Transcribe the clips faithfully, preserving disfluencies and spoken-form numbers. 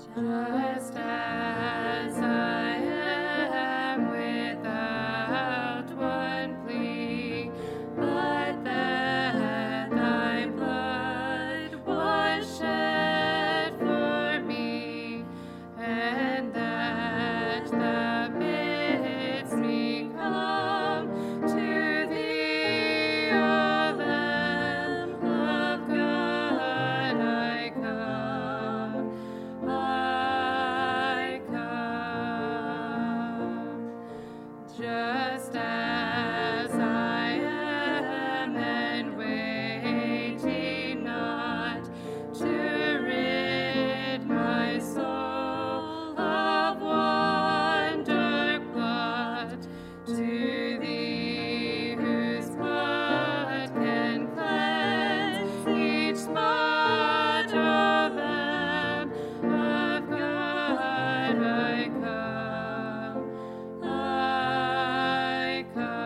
Just as I am without one plea, but that thy blood was shed for me, and that thou bidst me come to thee, O Lamb of God, I come. I come, just as I am, and waiting not to rid my soul of one dark blot, to thee whose blood can cleanse each spot, O Lamb of God, I come, I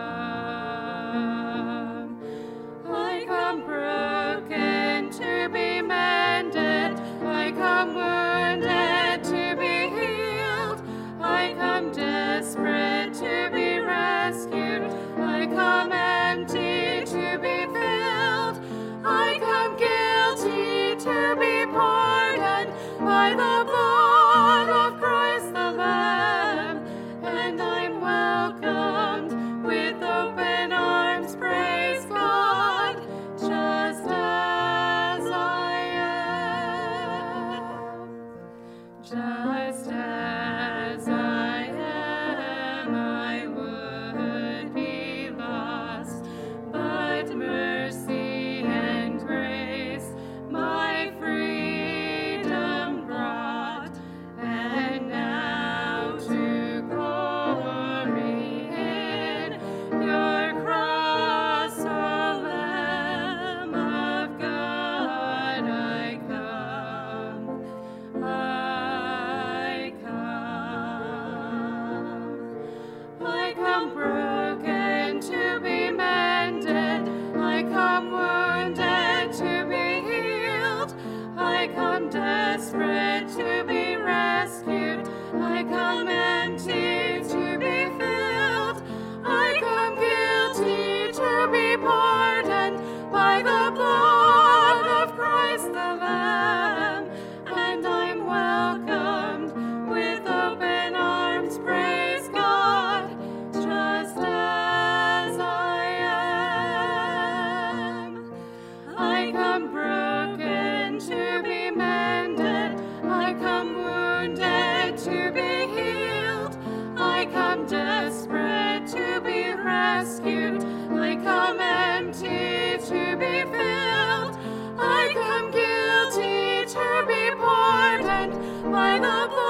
come. I come broken to be mended, I come wounded to be healed, I come desperate to be rescued, I come empty to be filled, I come guilty to be pardoned by the blood of Christ the Lamb, and I'm welcomed with open arms, praise God, just as I am. Just as I am, I would be lost, but mercy and grace my freedom brought, and now to glory in your cross, O Lamb of God, I come, I come. I come broken to be mended, I come wounded to be healed, I come desperate to be rescued, I come empty to be filled, I come guilty to be pardoned by the blood of Christ the Lamb, and I'm welcomed with open arms, praise God, just as I am. I come broken to be mended, I come wounded to be healed, I come desperate to be rescued, I come empty to be filled, I come guilty to be pardoned by the blood